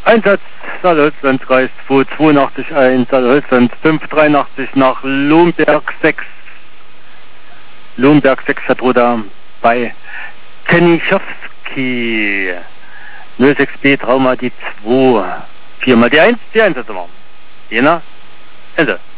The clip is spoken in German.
Einsatz, Saale-Holzlandkreis 282-1, Saale-Holzland 583 nach Lohmberg 6. Lohmberg 6 hat Roda bei Kenischowski. 06B Trauma die 2. 4 mal die 1 hat er. Jena, Ende.